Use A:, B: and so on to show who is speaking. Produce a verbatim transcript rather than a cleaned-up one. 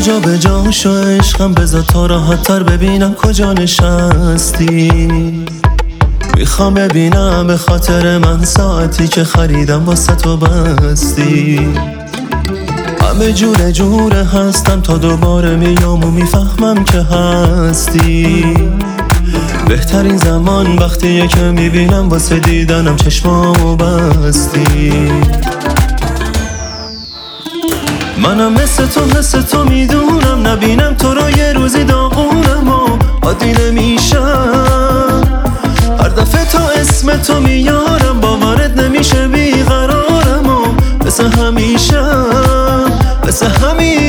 A: جا به جا شو عشقم، بذار تا راحت تر ببینم کجا نشستی. میخوام ببینم به خاطر من ساعتی که خریدم واسه تو بستی. همه جوره جوره هستم تا دوباره میام و میفهمم که هستی. بهترین زمان وقتیه که میبینم واسه دیدنم چشمامو بستی. منم مثل تو مثل تو میدونم، نبینم تو رو یه روزی داغونم و عادی نمیشم. هر دفعه تا اسم تو میارم باورت نمیشه بیقرارم و مثل همیشه مثل همیشه